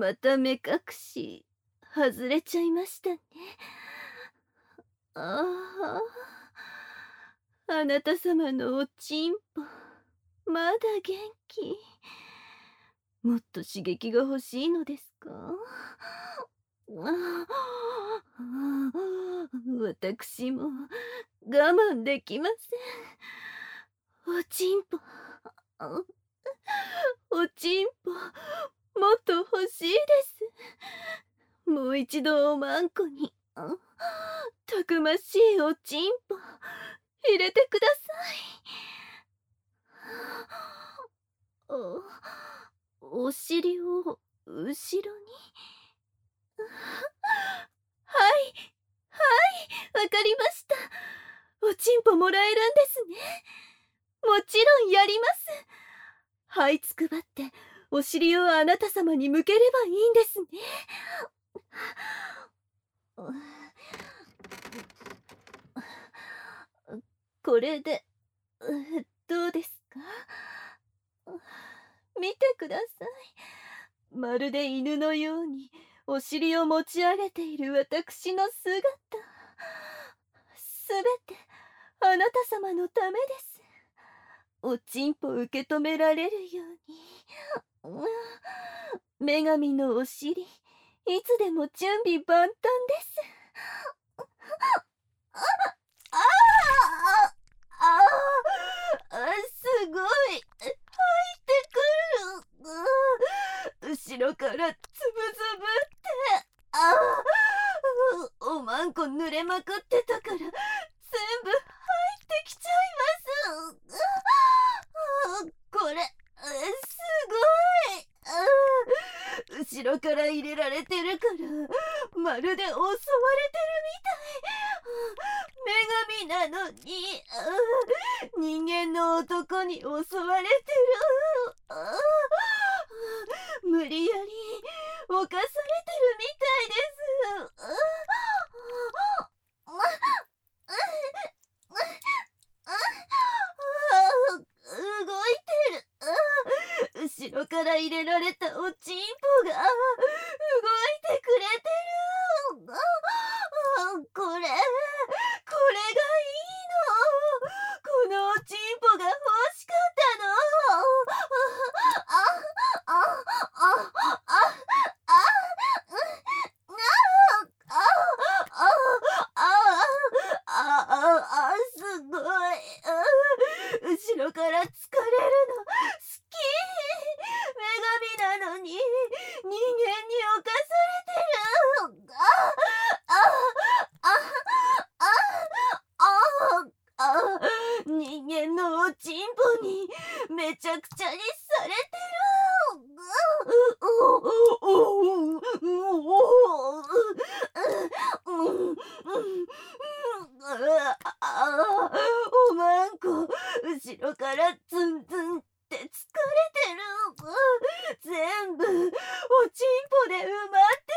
また目隠し外れちゃいましたね。ああ、あなた様のおちんぽまだ元気。もっと刺激が欲しいのですか？あ私も我慢できません。おちんぽ、おちんぽ、もっと欲しいです。もう一度おまんこに、たくましいおちんぽ、入れてください。お尻を後ろに。はい、はい、わかりました。おちんぽもらえるんですね。もちろんやります。はいつくばってお尻をあなた様に向ければいいんですね。これでどうですか？見てください。まるで犬のようにお尻を持ち上げている私の姿。すべてあなた様のためです。おちんぽ受け止められるように。女神のお尻、いつでも準備万端です。ああああすごい。入ってくる。後ろからつぶつぶって。おまんこ濡れまくってたから全部入ってきちゃいます。これすごい。後ろから入れられてるからまるで襲われてるみたい。女神なのに人間の男に襲われてる。無理やり犯されてるみたいです。動いてる。後ろから入れられたおちんぽが動いてくれてる。これがいいの。このおちんぽが欲しかったの。すごい。後ろから疲れるの好き。女神なのに人間に侵されてる。人間のおちんぽにめちゃくちゃにされてる。おまんこ後ろからツンツンって疲れてる。全部おちんぽで埋まって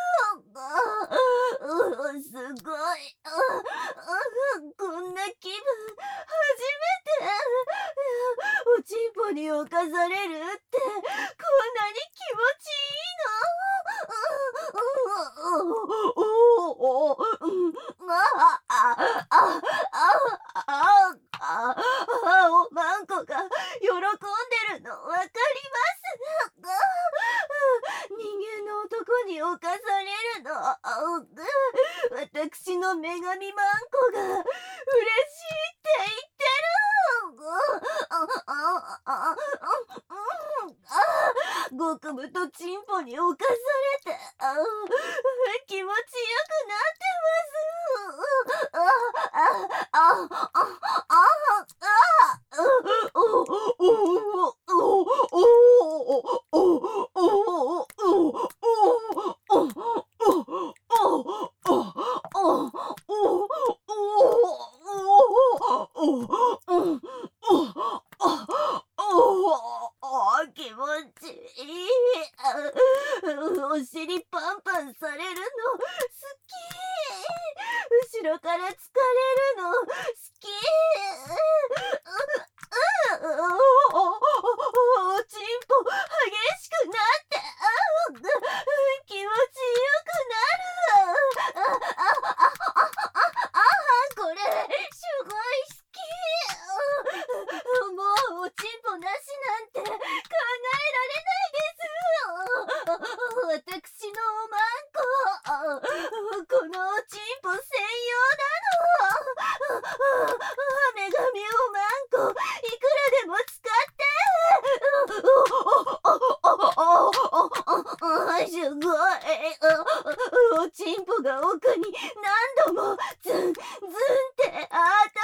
る。すごい。こんな気分初めて。おちんぽに侵されるってこんなに気持ちいいの。おまんこが喜んでるのわかります。人間の男に侵されるの。私の女神まんこが嬉しいって言ってる。ごくぶとチンポに侵されて気持ちよくなって気持ちいい。 なんて考えられないです。私のおまんこ、このおちんぽ専用なの。女神おまんこ、いくらでも使って。すごい。おちんぽが奥に何度もズンズンって当たってる。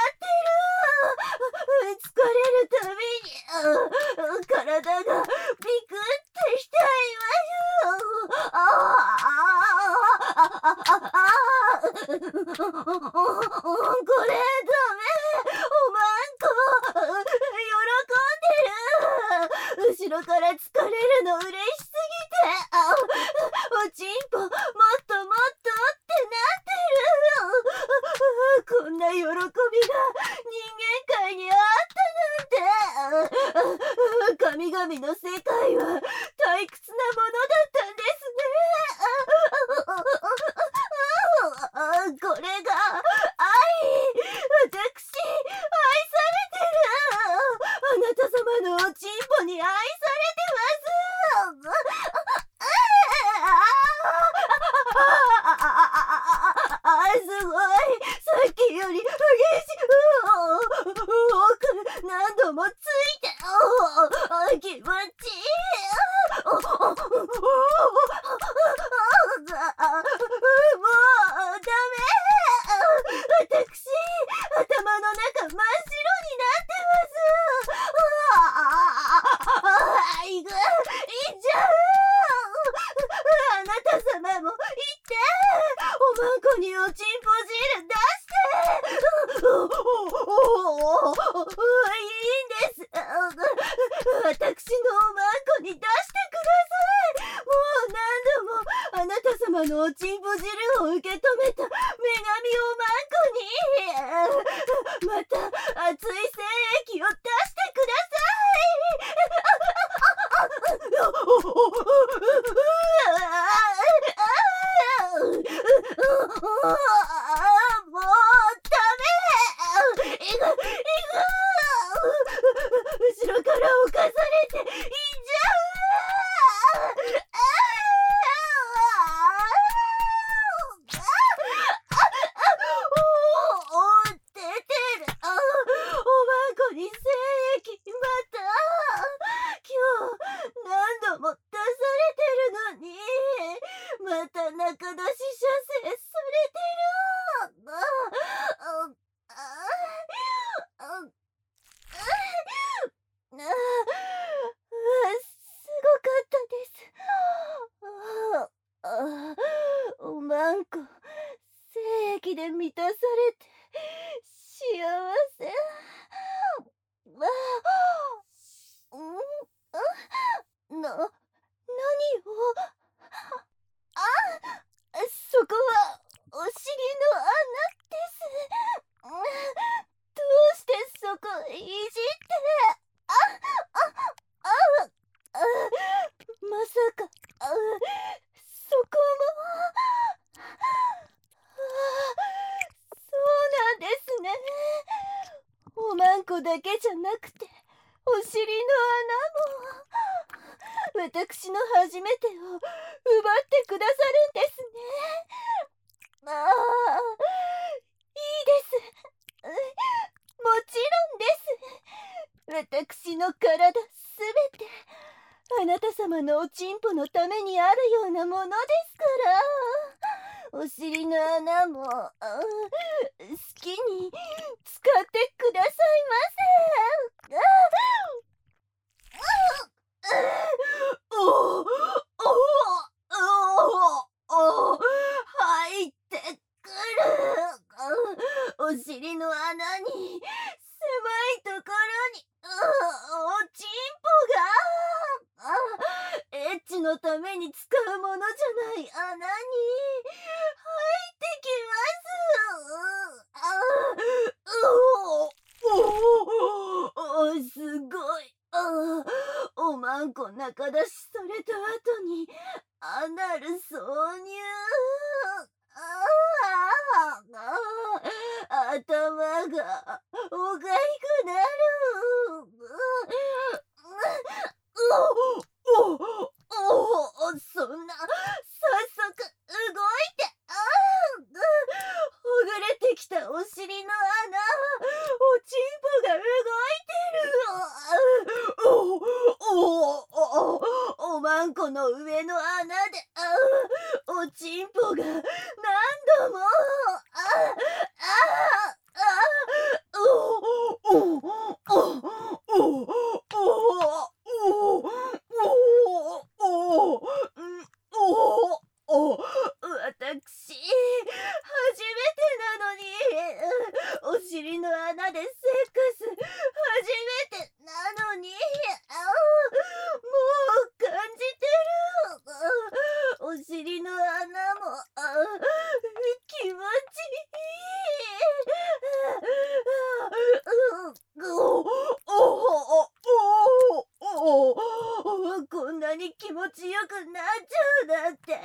疲れるたびに体がビクってしちゃいます。これダメ。おまんこ喜んでる。後ろから疲れるの嬉しすぎて、おちんぽもっともっとってなってる。こんな喜びが人間界にあったなんて。神々の世界は退屈なものだったんですね。これが愛。私愛されてる。あなた様のおちんぽに愛されてます。すごい。さっきより激しい。奥何度もついて気持ちいい。もうダメ。私頭の中真っ白になってます。いっちゃう。あなた様も言って。おまんこにおちんぽ汁出して。いいんです。私のおまんこに出してください。もう何度もあなた様のおちんぽ汁を受け止めた女神おまんこにまた熱い精液を出してください。もうダメ。後ろから侵されていっちゃう。出てる。おまんこに精液また。今日何度も出されてるのにまた仲出し射精されてる。すごかったです。おまんこ精液で満たされて幸せ。何を。そこはお尻の穴です。どうしてそこいじって。まさかそこも。そうなんですね。おまんこだけじゃなくてお尻の穴も。私の初めてを奪ってくださるんですね。いいです。もちろんです。私の体すべてあなた様のおちんぽのためにあるようなものですから。お尻の穴も好きに使ってくださいませ。入ってくる。お尻の穴に狭いところにおちんぽが。エッチのために使うものじゃない穴に入ってきます。すごい。おまんこ中出しされた後にアナル挿入。頭がおかしくなる。 んこの上の穴でおちんぽが何度も私初めてなのにお尻の穴でセックス初めてなのにもう感じてるお尻の穴も気持ちいいこんなに気持ちよくなっちゃうだって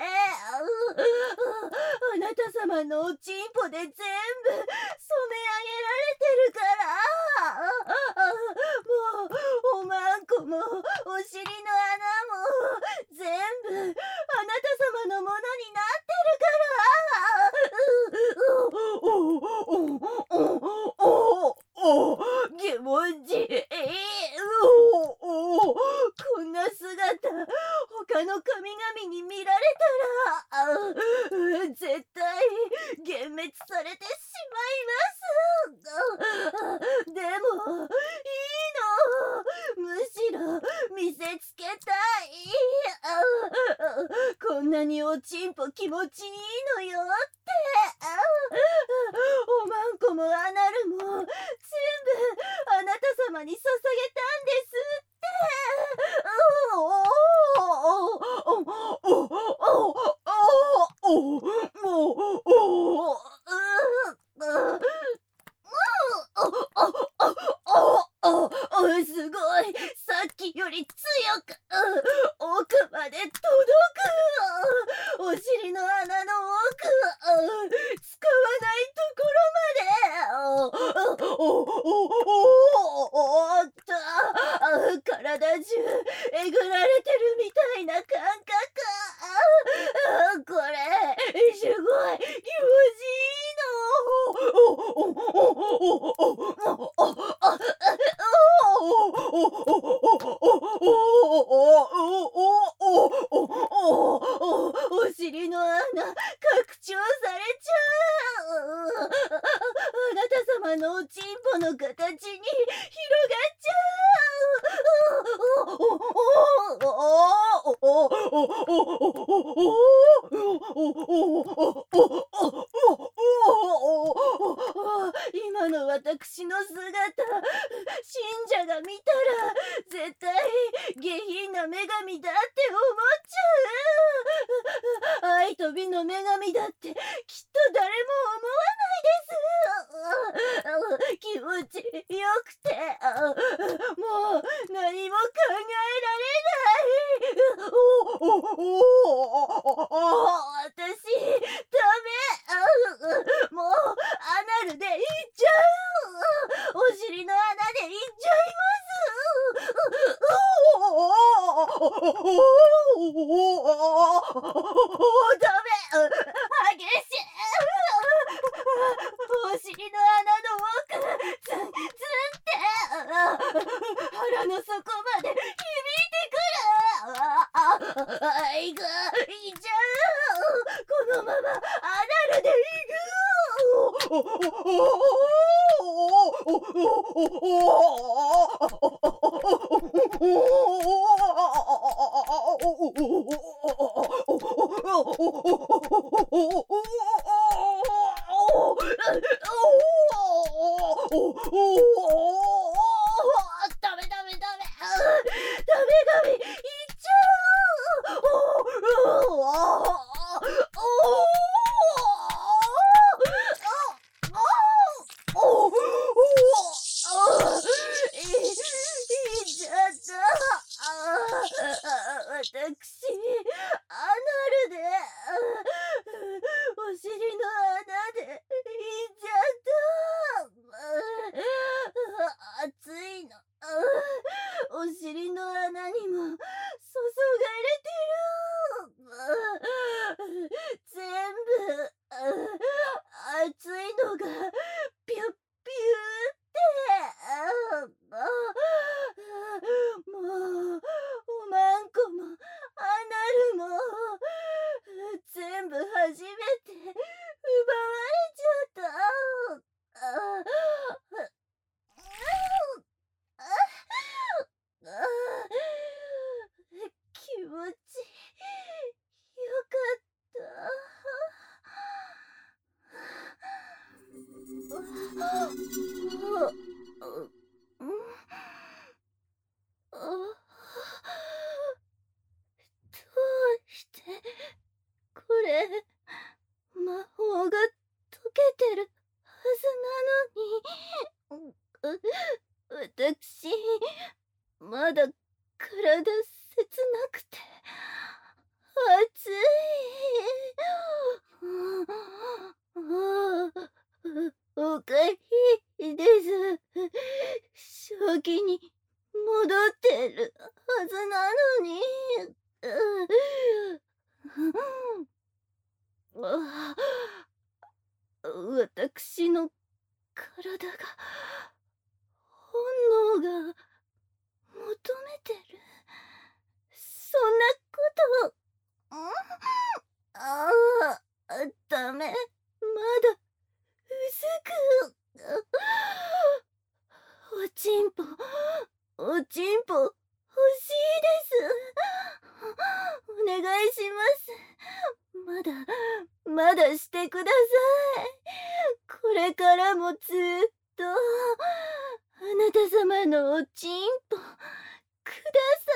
あなた様のおちんぽで全部染め上げられてるからもうおまんこもお尻の穴も全部あなた様のものになってるから気持ちいいこんな姿他の神々に見られたら絶対幻滅されてしまいますでもいいのむしろ見せつけたいこんなにおちんぽ気持ちいいのよっておまんこもアナルも全部あなた様に捧げたんですってすごいさっきより強く奥まで届くお尻の穴の奥使わないところまでおっと体中えぐられてるみたいな感覚これすごい気持ちいいお尻の穴拡張されちゃうあなた様のおちんぽの形に広がっちゃ今の私の姿信者が見たら絶対下品な女神だって思っちゃう愛と美の女神だってきっと誰も思わないです気持ちよくてもう何も考えられない私ダメもうアナルでいっちゃうお尻の穴でいっちゃいダメ激しいお尻の穴の奥ツンツンって腹の底まで響いてくるいくいっちゃうこのままアナルでいダメダメダメダメダメいっちゃいっちゃった私アナルでお尻の穴でいっちゃった熱いのお尻の穴にも注がれてる全部熱いのがピュッピューってもうおまんこもアまだ体切なくて熱い。おかしいです。正気に戻ってるはずなのに。私の体が、本能が求めてる。そんなこと、ああ、ダメ。まだ薄く。おちんぽ、おちんぽ、欲しいです。お願いします。まだしてください。これからもずっと、あなた様のおちんぽ、くださ